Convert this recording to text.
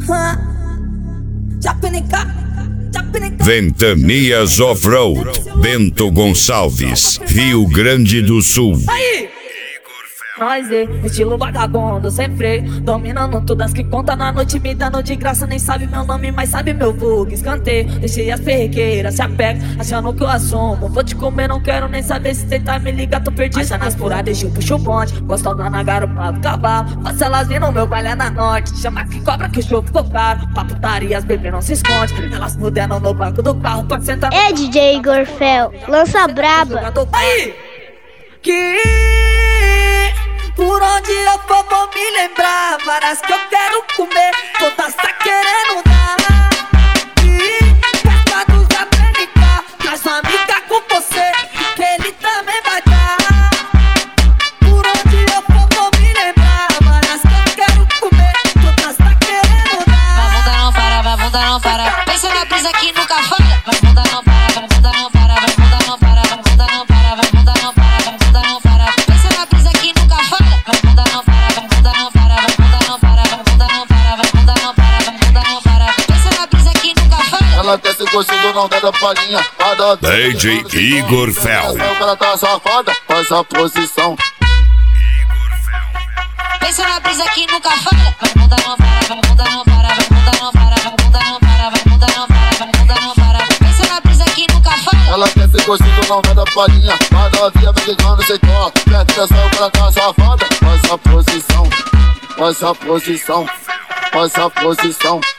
Ventanias Off-Road, Bento Gonçalves, Rio Grande do Sul. Aí! Nós estilo vagabundo, sem freio, dominando todas que conta na noite, me dando de graça. Nem sabe meu nome, mas sabe meu vulgo. Escanteio, deixei as perrequeiras, se apega, achando que eu assumo. Vou te comer, não quero nem saber se tentar me ligar, tô perdido. Essa nas furadas, eu puxo o bonde, gostosa na garupa do cavalo. Passa elas vindo, meu baile é na norte, chama que cobra que o show ficou caro. Pra putaria, as bebês não se esconde, elas muderam no banco do carro, pode sentar. É DJ Igor Fel, lança braba. Aí! Que por onde eu for vou me lembrar, várias que eu quero comer, todas tá querendo dar. E pescados da PNK, traz uma amiga com você, que ele também vai dar. Por onde eu for vou me lembrar, várias que eu quero comer, todas tá querendo dar. Vai bunda não para, vai bunda não para, pensa na brisa que nunca falha. Vai bunda não para, vai bunda não para, vai bunda não para, vai bunda não para, vai bunda não para, vai bunda não para, pensa na brisa que nunca falha. Vai bunda não para, vai bunda não para, vai bunda não para, vai bunda não para, vai bunda não para, vai bunda não para, pensa na brisa que nunca falha. Ela quer ser gostando, não dá da palhinha. DJ Igor Fel. Ela tá safada, faz a posição. Pensa na brisa que nunca falha. Vai bunda não para, vai bunda não para, vai bunda não para, vai bunda não para, vai bunda não para, vai bunda não para, pensa na brisa que nunca falha. Ela quer ser gostando, não dá da palhinha. A novinha vem ligando, cê toca. Presta atenção, ela tá safada, faz a posição. Faz a posição, faz a posição.